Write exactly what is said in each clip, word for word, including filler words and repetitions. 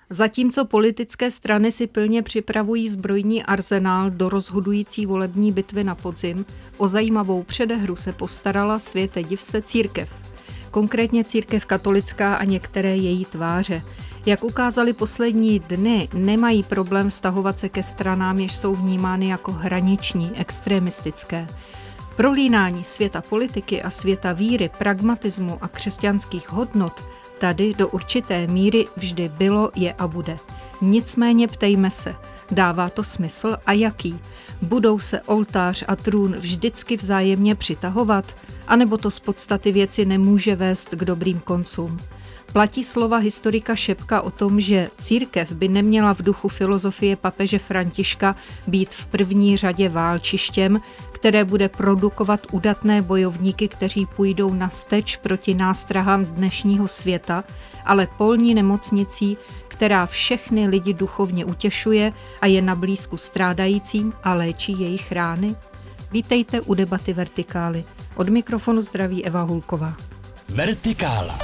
Zatímco politické strany si pilně připravují zbrojní arzenál do rozhodující volební bitvy na podzim, o zajímavou předehru se postarala, světe div se, církev. Konkrétně církev katolická a některé její tváře. Jak ukázaly poslední dny, nemají problém vztahovat se ke stranám, jež jsou vnímány jako hraniční, extremistické. Prolínání světa politiky a světa víry, pragmatismu a křesťanských hodnot tady do určité míry vždy bylo, je a bude. Nicméně ptejme se, dává to smysl a jaký? Budou se oltář a trůn vždycky vzájemně přitahovat? A nebo to z podstaty věci nemůže vést k dobrým koncům? Platí slova historika Šepka o tom, že církev by neměla v duchu filozofie papeže Františka být v první řadě válčištěm, které bude produkovat udatné bojovníky, kteří půjdou na steč proti nástrahám dnešního světa, ale polní nemocnicí, která všechny lidi duchovně utěšuje a je na blízku strádajícím a léčí jejich rány? Vítejte u debaty Vertikály. Od mikrofonu zdraví Eva Hulková. Vertikála.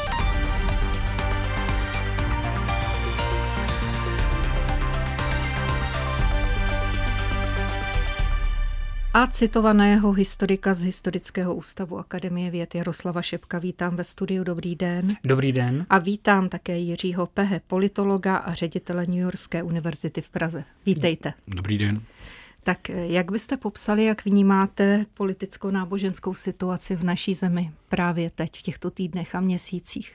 A citovaného historika z Historického ústavu Akademie věd Jaroslava Šepka vítám ve studiu. Dobrý den. Dobrý den. A vítám také Jiřího Pehe, politologa a ředitele Newyorské univerzity v Praze. Vítejte. Dobrý den. Tak jak byste popsali, jak vnímáte politicko-náboženskou situaci v naší zemi právě teď, v těchto týdnech a měsících?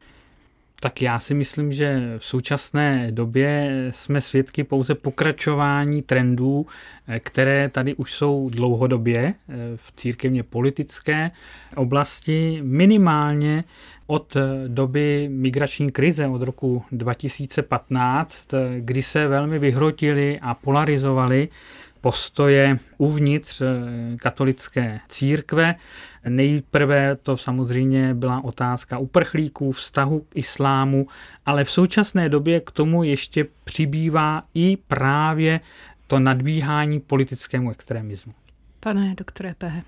Tak já si myslím, že v současné době jsme svědky pouze pokračování trendů, které tady už jsou dlouhodobě v církevně politické oblasti, minimálně od doby migrační krize od roku dva tisíce patnáct, kdy se velmi vyhrotily a polarizovaly postoje uvnitř katolické církve. Nejprve to samozřejmě byla otázka uprchlíků, vztahu k islámu, ale v současné době k tomu ještě přibývá i právě to nadbíhání politickému extremismu. Pane doktore Pehe.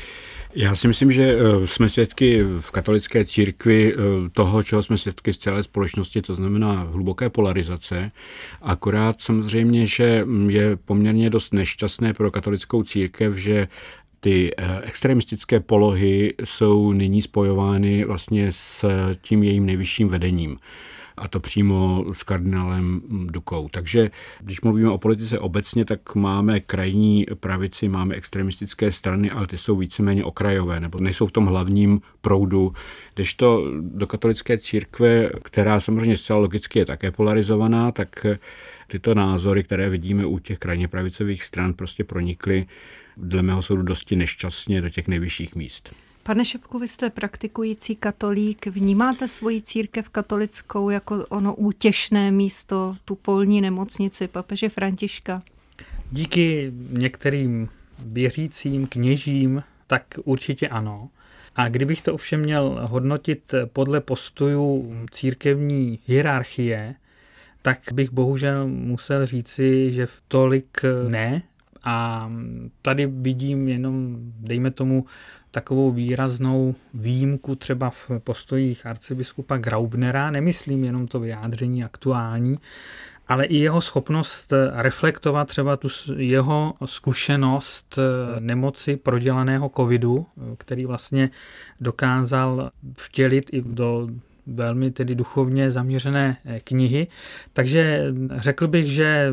Já si myslím, že jsme svědky v katolické církvi toho, čeho jsme svědky z celé společnosti, to znamená hluboké polarizace. Akorát samozřejmě, že je poměrně dost nešťastné pro katolickou církev, že ty extremistické polohy jsou nyní spojovány vlastně s tím jejím nejvyšším vedením. A to přímo s kardinálem Dukou. Takže když mluvíme o politice obecně, tak máme krajní pravici, máme extremistické strany, ale ty jsou víceméně okrajové, nebo nejsou v tom hlavním proudu. Kdežto do katolické církve, která samozřejmě zcela logicky je také polarizovaná, tak tyto názory, které vidíme u těch krajně pravicových stran, prostě pronikly dle mého soudu dosti nešťastně do těch nejvyšších míst. Pane Šepku, vy jste praktikující katolík. Vnímáte svoji církev katolickou jako ono útěšné místo, tu polní nemocnici papeže Františka? Díky některým věřícím kněžím, tak určitě ano. A kdybych to ovšem měl hodnotit podle postojů církevní hierarchie, tak bych bohužel musel říci, že v tolik ne. A tady vidím jenom, dejme tomu, takovou výraznou výjimku třeba v postojích arcibiskupa Graubnera. Nemyslím jenom to vyjádření aktuální, ale i jeho schopnost reflektovat třeba tu jeho zkušenost nemoci prodělaného covidu, který vlastně dokázal vtělit i do velmi tedy duchovně zaměřené knihy. Takže řekl bych, že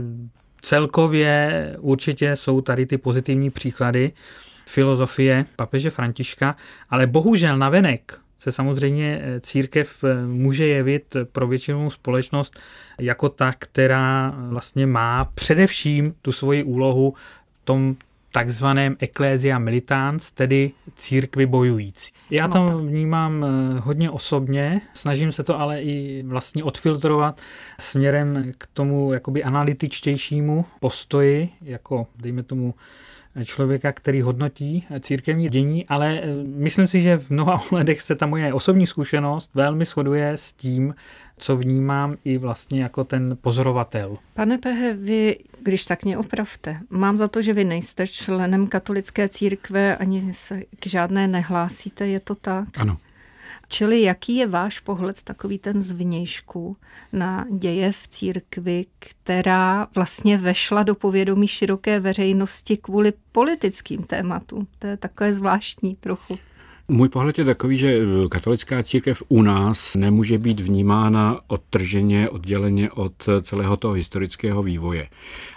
celkově určitě jsou tady ty pozitivní příklady filozofie papeže Františka, ale bohužel navenek se samozřejmě církev může jevit pro většinou společnost jako ta, která vlastně má především tu svoji úlohu v tom takzvaném ecclesia militans, tedy církvi bojující. Já to vnímám hodně osobně, snažím se to ale i vlastně odfiltrovat směrem k tomu jakoby analytičtějšímu postoji, jako dejme tomu člověka, který hodnotí církevní dění, ale myslím si, že v mnoha ohledech se ta moje osobní zkušenost velmi shoduje s tím, co vnímám i vlastně jako ten pozorovatel. Pane Pehe, vy, když tak mě opravte, mám za to, že vy nejste členem katolické církve, ani se k žádné nehlásíte, je to tak? Ano. Čili jaký je váš pohled, takový ten zvnějšku, na děje v církvi, která vlastně vešla do povědomí široké veřejnosti kvůli politickým tématům? To je takové zvláštní trochu. Můj pohled je takový, že katolická církev u nás nemůže být vnímána odtrženě, odděleně od celého toho historického vývoje.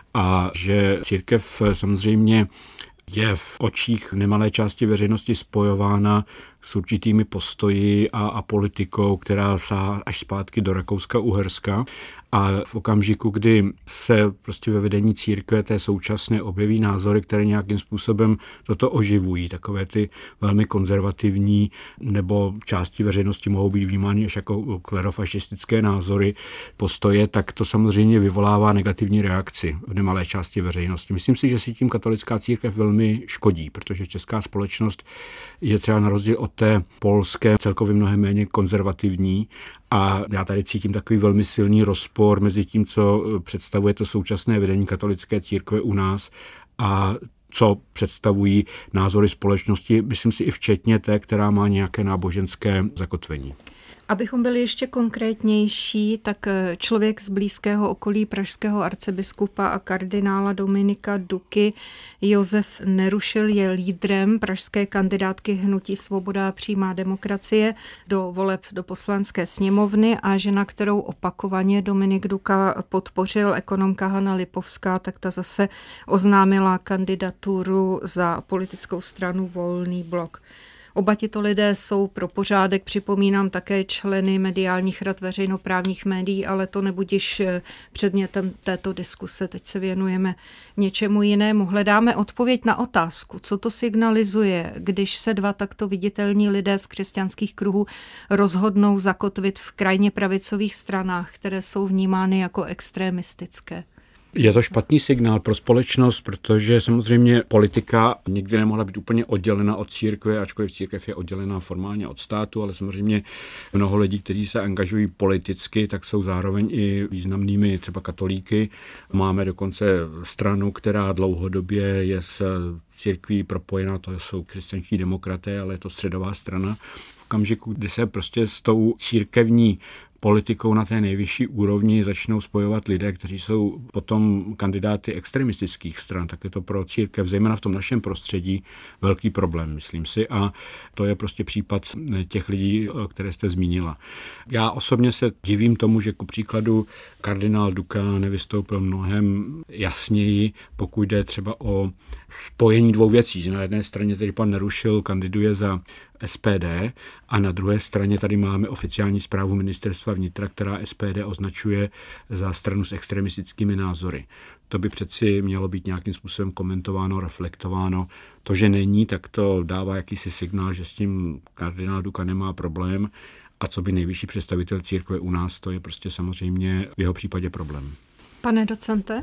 A že církev samozřejmě je v očích nemalé části veřejnosti spojována s určitými postoji a, a politikou, která sahá až zpátky do Rakouska-Uherska. A v okamžiku, kdy se prostě ve vedení církve té současné objeví názory, které nějakým způsobem toto oživují, takové ty velmi konzervativní nebo části veřejnosti mohou být vnímány až jako klerofašistické názory, postoje, tak to samozřejmě vyvolává negativní reakci v nemalé části veřejnosti. Myslím si, že si tím katolická církev velmi škodí, protože česká společnost je třeba na rozdíl od té polské celkově mnohem méně konzervativní a já tady cítím takový velmi silný rozpor mezi tím, co představuje to současné vedení katolické církve u nás a co představují názory společnosti, myslím si i včetně té, která má nějaké náboženské zakotvení. Abychom byli ještě konkrétnější, tak člověk z blízkého okolí pražského arcibiskupa a kardinála Dominika Duky Josef Nerušil je lídrem pražské kandidátky Hnutí Svoboda a přímá demokracie do voleb do Poslanecké sněmovny a žena, kterou opakovaně Dominik Duka podpořil, ekonomka Hana Lipovská, tak ta zase oznámila kandidaturu za politickou stranu Volný blok. Oba tito lidé jsou pro pořádek, připomínám, také členy mediálních rad veřejnoprávních médií, ale to nebudiž předmětem této diskuse. Teď se věnujeme něčemu jinému. Hledáme odpověď na otázku, co to signalizuje, když se dva takto viditelní lidé z křesťanských kruhů rozhodnou zakotvit v krajně pravicových stranách, které jsou vnímány jako extremistické. Je to špatný signál pro společnost, protože samozřejmě politika nikdy nemohla být úplně oddělena od církve, ačkoliv církev je oddělená formálně od státu, ale samozřejmě mnoho lidí, kteří se angažují politicky, tak jsou zároveň i významnými třeba katolíky. Máme dokonce stranu, která dlouhodobě je s církví propojená, to jsou křesťanští demokraté, ale je to středová strana. V okamžiku, kdy se prostě s tou církevní politikou na té nejvyšší úrovni začnou spojovat lidé, kteří jsou potom kandidáty extremistických stran, tak je to pro církev, zejména v tom našem prostředí, velký problém, myslím si. A to je prostě případ těch lidí, které jste zmínila. Já osobně se divím tomu, že ku příkladu kardinál Duka nevystoupil mnohem jasněji, pokud jde třeba o spojení dvou věcí. Že na jedné straně tedy pan Nerušil kandiduje za S P D a na druhé straně tady máme oficiální zprávu ministerstva vnitra, která S P D označuje za stranu s extremistickými názory. To by přeci mělo být nějakým způsobem komentováno, reflektováno. To, že není, tak to dává jakýsi signál, že s tím kardinál Duka nemá problém a co by nejvyšší představitel církve u nás, to je prostě samozřejmě v jeho případě problém. Pane docente?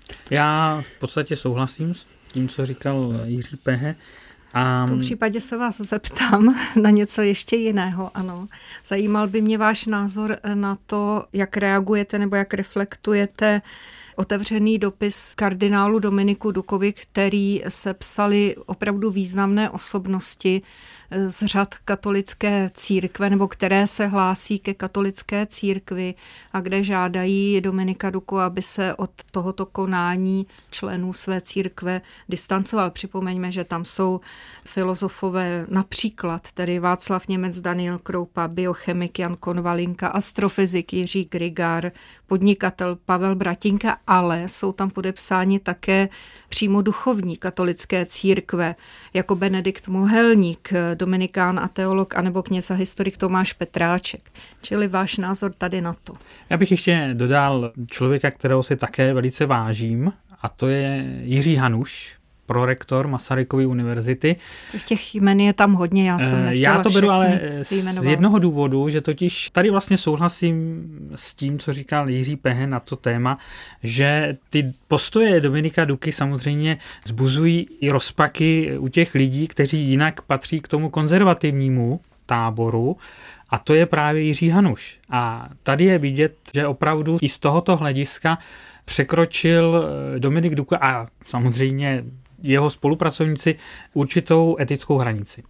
Já v podstatě souhlasím s tím, co říkal Jiří Pehe. A... V tom případě se vás zeptám na něco ještě jiného, ano. Zajímal by mě váš názor na to, jak reagujete nebo jak reflektujete otevřený dopis kardinálu Dominiku Dukovi, který sepsali opravdu významné osobnosti z řad katolické církve, nebo které se hlásí ke katolické církvi a kde žádají Dominika Duku, aby se od tohoto konání členů své církve distancoval. Připomeňme, že tam jsou filozofové, například tedy Václav Němec, Daniel Kroupa, biochemik Jan Konvalinka, astrofyzik Jiří Grigár, podnikatel Pavel Bratinka, ale jsou tam podepsáni také přímo duchovní katolické církve, jako Benedikt Mohelník, dominikán a teolog, anebo kněz a historik Tomáš Petráček. Čili váš názor tady na to. Já bych ještě dodal člověka, kterého si také velice vážím, a to je Jiří Hanuš, prorektor Masarykovy univerzity. Těch jmen je tam hodně, já jsem nechtěla Já to beru ale vyjmenovat. Z jednoho důvodu, že totiž tady vlastně souhlasím s tím, co říkal Jiří Pehe na to téma, že ty postoje Dominika Duky samozřejmě zbuzují i rozpaky u těch lidí, kteří jinak patří k tomu konzervativnímu táboru, a to je právě Jiří Hanuš. A tady je vidět, že opravdu i z tohoto hlediska překročil Dominik Duka a samozřejmě jeho spolupracovníci určitou etickou hranici.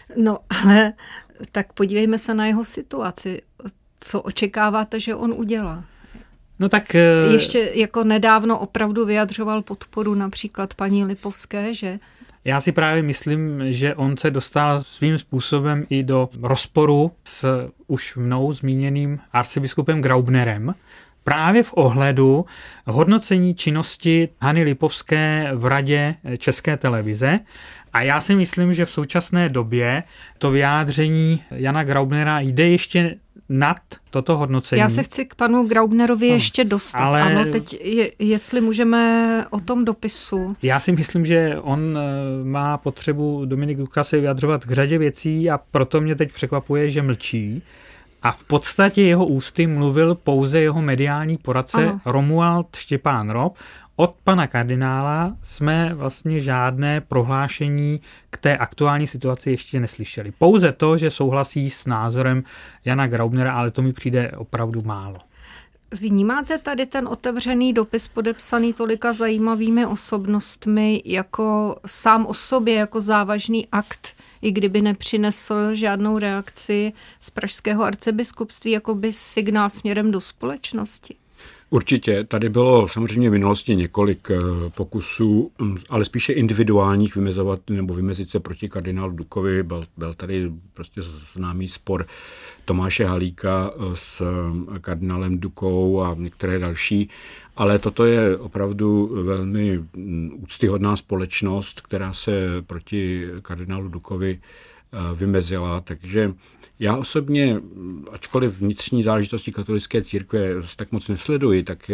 No, ale tak podívejme se na jeho situaci. Co očekáváte, že on udělá? No tak... Ještě jako nedávno opravdu vyjadřoval podporu například paní Lipovské, že? Já si právě myslím, že on se dostal svým způsobem i do rozporu s už mnou zmíněným arcibiskupem Graubnerem, právě v ohledu hodnocení činnosti Hany Lipovské v Radě České televize. A já si myslím, že v současné době to vyjádření Jana Graubnera jde ještě nad toto hodnocení. Já se chci k panu Graubnerovi ano, ještě dostat. ale ano, teď je, jestli můžeme o tom dopisu. Já si myslím, že on má potřebu Dominik Duka se vyjadřovat k řadě věcí a proto mě teď překvapuje, že mlčí. A v podstatě jeho ústy mluvil pouze jeho mediální poradce ano. Romuald Štěpán Rob. Od pana kardinála jsme vlastně žádné prohlášení k té aktuální situaci ještě neslyšeli. Pouze to, že souhlasí s názorem Jana Graubnera, ale to mi přijde opravdu málo. Vnímáte tady ten otevřený dopis podepsaný tolika zajímavými osobnostmi jako sám o sobě, jako závažný akt, i kdyby nepřinesl žádnou reakci z pražského arcibiskupství, jako by signál směrem do společnosti? Určitě. Tady bylo samozřejmě v minulosti několik pokusů, ale spíše individuálních vymezovat nebo vymezit se proti kardinálu Dukovi. Byl, byl tady prostě známý spor Tomáše Halíka s kardinálem Dukou a některé další. Ale toto je opravdu velmi úctyhodná společnost, která se proti kardinálu Dukovi vymezila, takže já osobně, ačkoliv vnitřní záležitosti katolické církve tak moc nesleduji, tak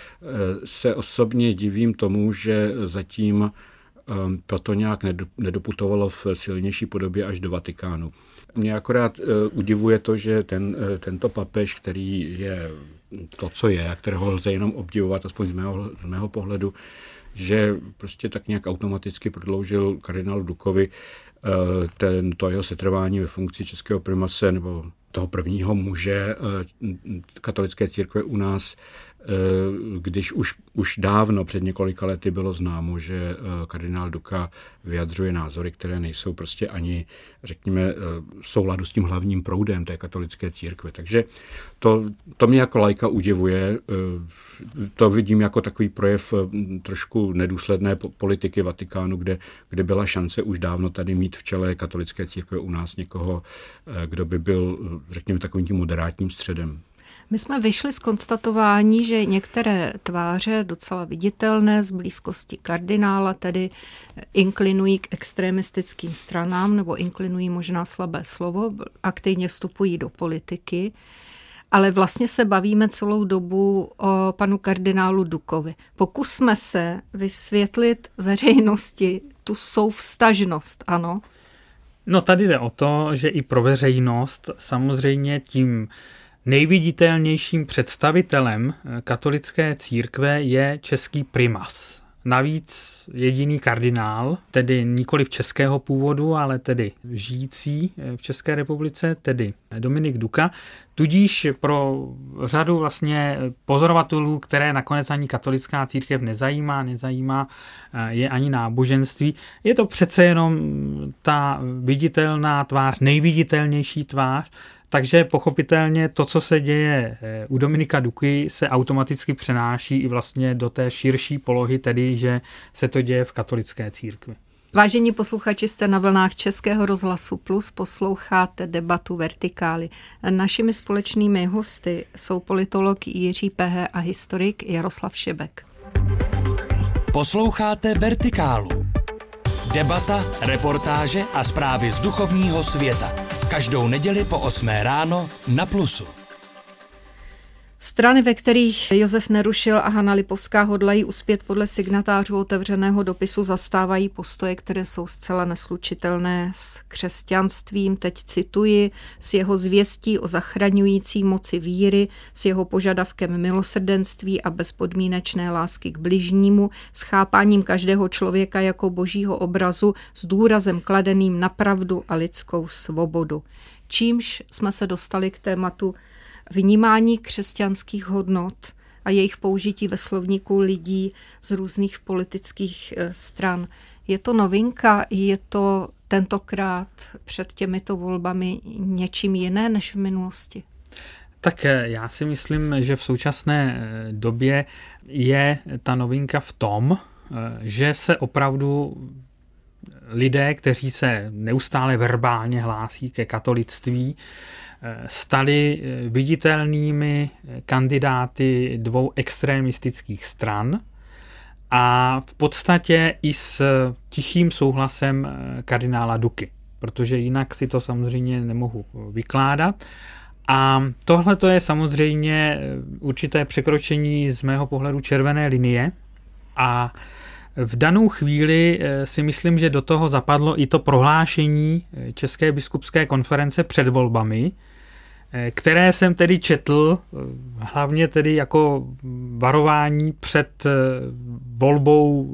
se osobně divím tomu, že zatím toto nějak nedoputovalo v silnější podobě až do Vatikánu. Mě akorát udivuje to, že ten, tento papež, který je to, co je, a kterého lze jenom obdivovat, aspoň z mého, z mého pohledu, že prostě tak nějak automaticky prodloužil kardinálu Dukovi ten, to jeho setrvání ve funkci českého primase nebo toho prvního muže katolické církve u nás, když už, už dávno před několika lety bylo známo, že kardinál Duka vyjadřuje názory, které nejsou prostě ani, řekněme, v souladu s tím hlavním proudem té katolické církve. Takže to, to mě jako laika udivuje. To vidím jako takový projev trošku nedůsledné politiky Vatikánu, kde, kde byla šance už dávno tady mít v čele katolické církve u nás někoho, kdo by byl, řekněme, takovým tím moderátním středem. My jsme vyšli z konstatování, že některé tváře docela viditelné z blízkosti kardinála tedy inklinují k extremistickým stranám nebo inklinují možná slabé slovo, aktivně vstupují do politiky, ale vlastně se bavíme celou dobu o panu kardinálu Dukovi. Pokusme se vysvětlit veřejnosti tu souvztažnost, ano? No tady jde o to, že i pro veřejnost samozřejmě tím nejviditelnějším představitelem katolické církve je český primas. Navíc jediný kardinál, tedy nikoliv českého původu, ale tedy žijící v České republice, tedy Dominik Duka. Tudíž pro řadu vlastně pozorovatelů, které nakonec ani katolická církev nezajímá, nezajímá je ani náboženství, je to přece jenom ta viditelná tvář, nejviditelnější tvář. Takže pochopitelně to, co se děje u Dominika Duky, se automaticky přenáší i vlastně do té širší polohy, tedy že se to děje v katolické církvi. Vážení posluchači, jste na vlnách Českého rozhlasu Plus, posloucháte debatu Vertikály. Našimi společnými hosty jsou politolog Jiří Pehe a historik Jaroslav Šebek. Posloucháte Vertikálu. Debata, reportáže a zprávy z duchovního světa. Každou neděli po osmé ráno na Plusu. Strany, ve kterých Josef Nerušil a Hana Lipovská hodlají uspět podle signatářů otevřeného dopisu, zastávají postoje, které jsou zcela neslučitelné s křesťanstvím. Teď cituji, s jeho zvěstí o zachraňující moci víry, s jeho požadavkem milosrdenství a bezpodmínečné lásky k bližnímu, s chápáním každého člověka jako božího obrazu, s důrazem kladeným na pravdu a lidskou svobodu. Čímž jsme se dostali k tématu vnímání křesťanských hodnot a jejich použití ve slovníku lidí z různých politických stran. Je to novinka, je to tentokrát před těmito volbami něčím jiné než v minulosti? Tak já si myslím, že v současné době je ta novinka v tom, že se opravdu lidé, kteří se neustále verbálně hlásí ke katolictví, stali viditelnými kandidáty dvou extremistických stran a v podstatě i s tichým souhlasem kardinála Duky, protože jinak si to samozřejmě nemohu vykládat. A tohle to je samozřejmě určité překročení z mého pohledu červené linie a v danou chvíli si myslím, že do toho zapadlo i to prohlášení České biskupské konference před volbami, které jsem tedy četl, hlavně tedy jako varování před volbou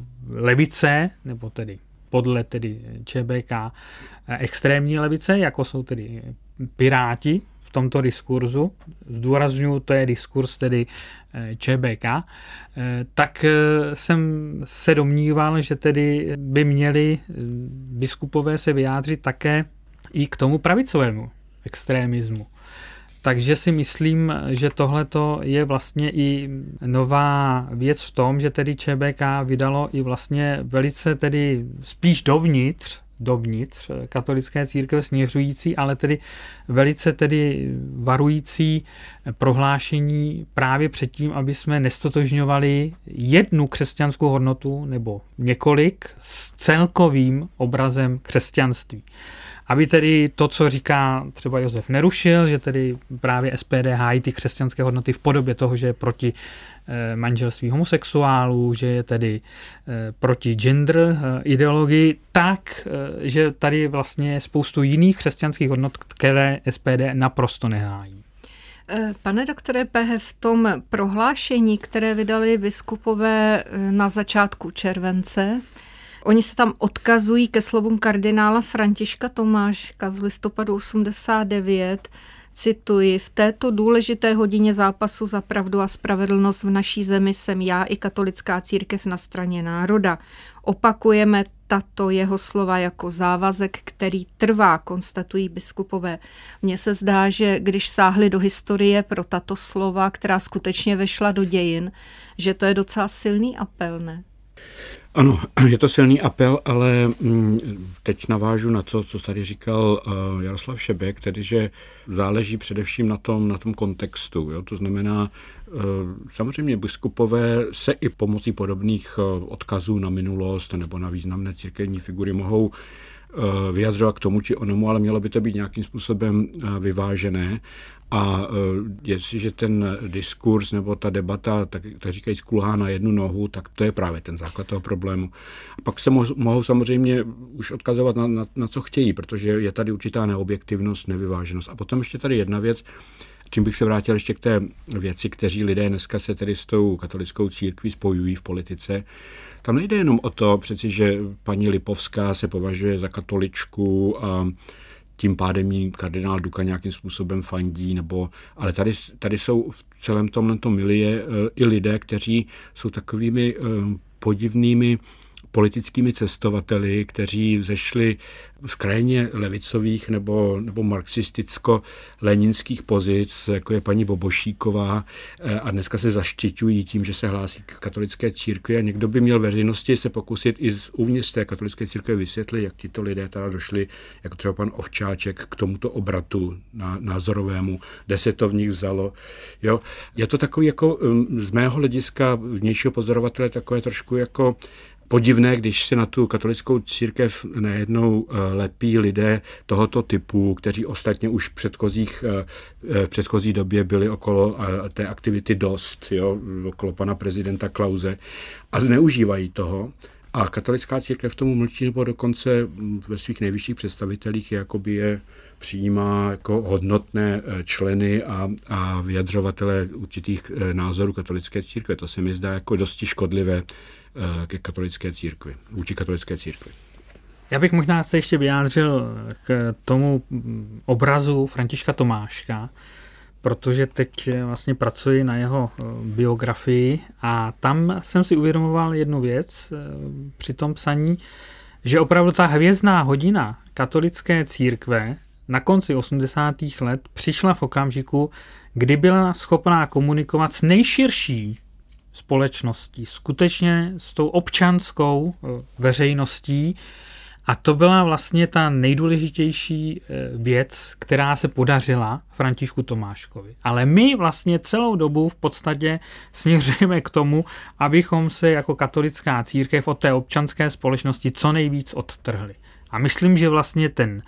levice, nebo tedy podle tedy ČBK extrémní levice, jako jsou tedy Piráti v tomto diskurzu, zdůrazňuji, to je diskurs tedy ČBK, tak jsem se domníval, že tedy by měli biskupové se vyjádřit také i k tomu pravicovému extrémismu. Takže si myslím, že tohleto je vlastně i nová věc v tom, že tedy ČBK vydalo i vlastně velice tedy spíš dovnitř, dovnitř katolické církve směřující, ale tedy velice tedy varující prohlášení právě před tím, aby jsme nestotožňovali jednu křesťanskou hodnotu nebo několik s celkovým obrazem křesťanství. Aby tedy to, co říká třeba Josef, nerušil, že tedy právě S P D hájí ty křesťanské hodnoty v podobě toho, že je proti manželství homosexuálů, že je tedy proti gender ideologii, tak, že tady vlastně je spoustu jiných křesťanských hodnot, které S P D naprosto nehájí. Pane doktore Pehe, v tom prohlášení, které vydali biskupové na začátku července, oni se tam odkazují ke slovům kardinála Františka Tomáška z listopadu osmdesát devět. Cituji, v této důležité hodině zápasu za pravdu a spravedlnost v naší zemi jsem já i katolická církev na straně národa. Opakujeme tato jeho slova jako závazek, který trvá, konstatují biskupové. Mně se zdá, že když sáhli do historie pro tato slova, která skutečně vešla do dějin, že to je docela silný apel, ne? Ano, je to silný apel, ale teď navážu na to, co tady říkal Jaroslav Šebek, tedy že záleží především na tom, na tom kontextu. Jo? To znamená, samozřejmě biskupové se i pomocí podobných odkazů na minulost nebo na významné církevní figury mohou vyjadřovat k tomu či onomu, ale mělo by to být nějakým způsobem vyvážené. A jestliže ten diskurs nebo ta debata, tak, tak říkajíc, kulhá na jednu nohu, tak to je právě ten základ toho problému. A pak se mohou samozřejmě už odkazovat na, na, na co chtějí, protože je tady určitá neobjektivnost, nevyváženost. A potom ještě tady jedna věc, čím bych se vrátil ještě k té věci, kteří lidé dneska se tedy s tou katolickou církví spojují v politice. Tam nejde jenom o to, přeci, že paní Lipovská se považuje za katoličku a tím pádem jí kardinál Duka nějakým způsobem fandí, nebo, ale tady, tady jsou v celém tomto milie i lidé, kteří jsou takovými podivnými politickými cestovateli, kteří zešli z krajně levicových nebo, nebo marxisticko-leninských pozic, jako je paní Bobošíková, a dneska se zaštiťují tím, že se hlásí k katolické církvi a někdo by měl veřejnosti se pokusit i uvnitř té katolické církve vysvětlit, jak tito lidé teda došli, jako třeba pan Ovčáček, k tomuto obratu názorovému, kde se to v nich vzalo. Jo? Je to takový jako z mého hlediska vnějšího pozorovatele takové trošku jako podivné, když se na tu katolickou církev najednou lepí lidé tohoto typu, kteří ostatně už v předchozích, v předchozí době byli okolo té aktivity dost, jo, okolo pana prezidenta Klause a zneužívají toho. A katolická církev v tomu mlčí, nebo dokonce ve svých nejvyšších představitelích jakoby je přijímá jako hodnotné členy a, a vyjadřovatele určitých názorů katolické církve. To se mi zdá jako dosti škodlivé ke katolické církvi, vůči katolické církvi. Já bych možná se ještě vyjádřil k tomu obrazu Františka Tomáška, protože teď vlastně pracuji na jeho biografii a tam jsem si uvědomoval jednu věc při tom psaní, že opravdu ta hvězdná hodina katolické církve na konci osmdesátých let přišla v okamžiku, kdy byla schopná komunikovat s nejširší společností, skutečně s tou občanskou veřejností. A to byla vlastně ta nejdůležitější věc, která se podařila Františku Tomáškovi. Ale my vlastně celou dobu v podstatě směřujeme k tomu, abychom se jako katolická církev od té občanské společnosti co nejvíc odtrhli. A myslím, že vlastně ten,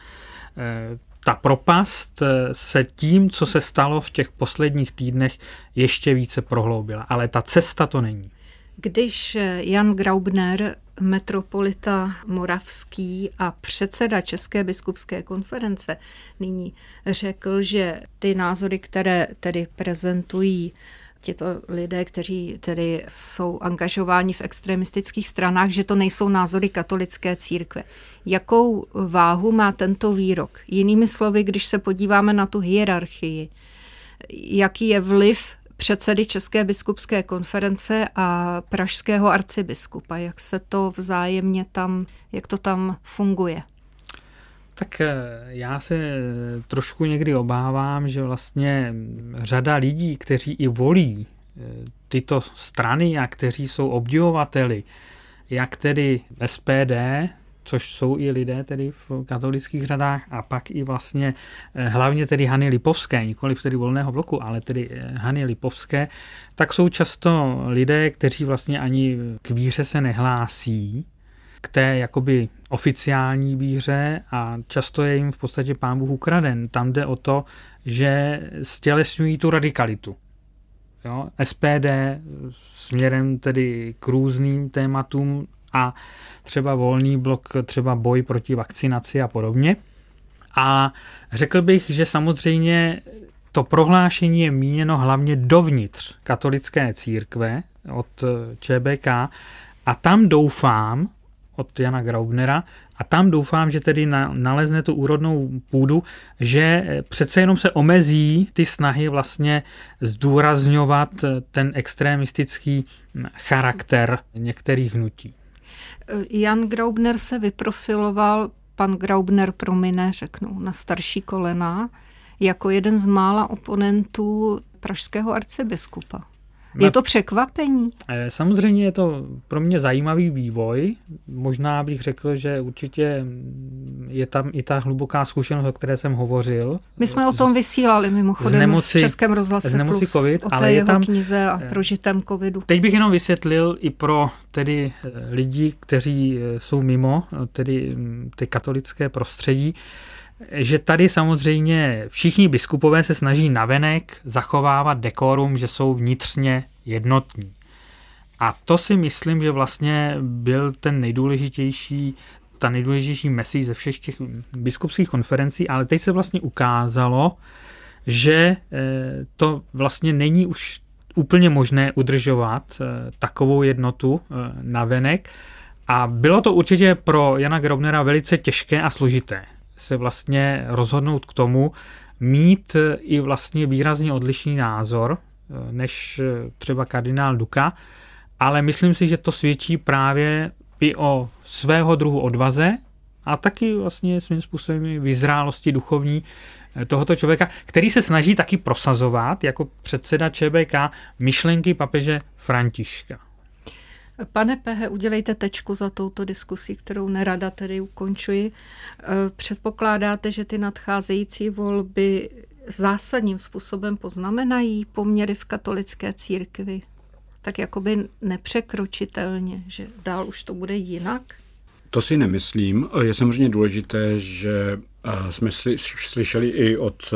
ta propast se tím, co se stalo v těch posledních týdnech, ještě více prohloubila. Ale ta cesta to není. Když Jan Graubner, metropolita moravský a předseda České biskupské konference, nyní řekl, že ty názory, které tedy prezentují tito lidé, kteří tedy jsou angažováni v extremistických stranách, že to nejsou názory katolické církve. Jakou váhu má tento výrok? Jinými slovy, když se podíváme na tu hierarchii, jaký je vliv předsedy České biskupské konference a pražského arcibiskupa, jak se to vzájemně tam, jak to tam funguje? Tak já se trošku někdy obávám, že vlastně řada lidí, kteří i volí tyto strany a kteří jsou obdivovateli, jak tedy S P D, což jsou i lidé tedy v katolických řadách, a pak i vlastně hlavně tedy Hany Lipovské, nikoli tedy Volného bloku, ale tedy Hany Lipovské, tak jsou často lidé, kteří vlastně ani k víře se nehlásí, k té jakoby oficiální víře, a často je jim v podstatě Pán Bůh ukraden. Tam jde o to, že stělesňují tu radikalitu. Jo? S P D směrem tedy k různým tématům a třeba Volný blok, třeba boj proti vakcinaci a podobně. A řekl bych, že samozřejmě to prohlášení je míněno hlavně dovnitř katolické církve od Č B K a tam doufám, od Jana Graubnera, a tam doufám, že tedy na, nalezne tu úrodnou půdu, že přece jenom se omezí ty snahy vlastně zdůrazňovat ten extremistický charakter některých hnutí. Jan Graubner se vyprofiloval, pan Graubner promine, řeknu, na starší kolena, jako jeden z mála oponentů pražského arcibiskupa. Je to překvapení? Samozřejmě je to pro mě zajímavý vývoj. Možná bych řekl, že určitě je tam i ta hluboká zkušenost, o které jsem hovořil. My jsme o tom vysílali mimochodem nemoci, v Českém rozhlase Plus, COVID, o té ale jeho je tam, knize a prožitém covidu. Teď bych jenom vysvětlil i pro tedy lidi, kteří jsou mimo tedy ty katolické prostředí, že tady samozřejmě všichni biskupové se snaží navenek zachovávat dekorum, že jsou vnitřně jednotní. A to si myslím, že vlastně byl ten nejdůležitější, ta nejdůležitější message ze všech těch biskupských konferencí, ale teď se vlastně ukázalo, že to vlastně není už úplně možné udržovat takovou jednotu navenek. A bylo to určitě pro Jana Graubnera velice těžké a složité se vlastně rozhodnout k tomu, mít i vlastně výrazně odlišný názor než třeba kardinál Duka, ale myslím si, že to svědčí právě i o svého druhu odvaze a taky vlastně svým způsobem vyzrálosti duchovní tohoto člověka, který se snaží taky prosazovat jako předseda Č B K myšlenky papeže Františka. Pane Pehe, udělejte tečku za touto diskusí, kterou nerada tedy ukončuji. Předpokládáte, že ty nadcházející volby zásadním způsobem poznamenají poměry v katolické církvi? Tak jakoby nepřekročitelně, že dál už to bude jinak? To si nemyslím. Je samozřejmě důležité, že jsme slyšeli i od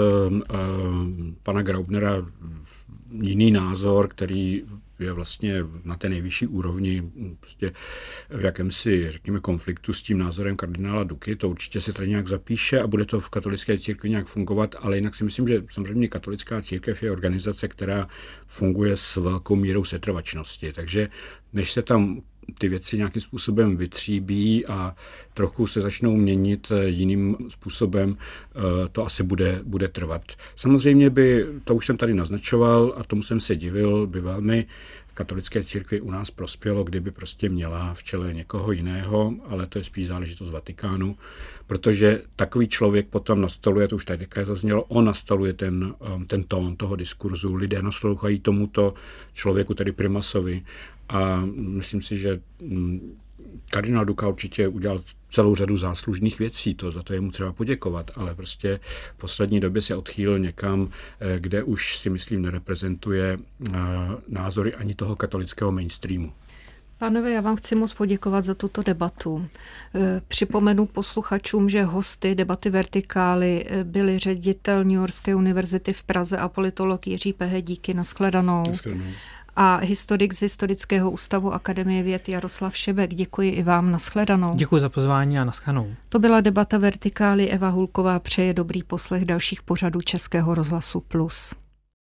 pana Graubnera jiný názor, který je vlastně na té nejvyšší úrovni prostě v jakémsi, řekněme, konfliktu s tím názorem kardinála Duky. To určitě se tady nějak zapíše a bude to v katolické církvi nějak fungovat, ale jinak si myslím, že samozřejmě katolická církev je organizace, která funguje s velkou mírou setrvačnosti. Takže než se tam ty věci nějakým způsobem vytříbí a trochu se začnou měnit jiným způsobem, to asi bude, bude trvat. Samozřejmě by, to už jsem tady naznačoval a tomu jsem se divil, by velmi katolické církvi u nás prospělo, kdyby prostě měla v čele někoho jiného, ale to je spíš záležitost Vatikánu, protože takový člověk potom nastoluje, to už tady zaznělo, on nastoluje ten, ten tón toho diskurzu, lidé naslouchají tomuto člověku, tedy primasovi, a myslím si, že kardinál Duka určitě udělal celou řadu záslužných věcí, to za to je mu třeba poděkovat, ale prostě v poslední době se odchýlil někam, kde už si myslím nereprezentuje názory ani toho katolického mainstreamu. Pánové, já vám chci moc poděkovat za tuto debatu. Připomenu posluchačům, že hosty debaty Vertikály byli ředitel Newyorské univerzity v Praze a politolog Jiří Pehe. Díky, nashledanou. Nashledanou. A historik z Historického ústavu Akademie věd Jaroslav Šebek. Děkuji i vám, nashledanou. Děkuji za pozvání a nashledanou. To byla debata Vertikály. Eva Hulková přeje dobrý poslech dalších pořadů Českého rozhlasu Plus.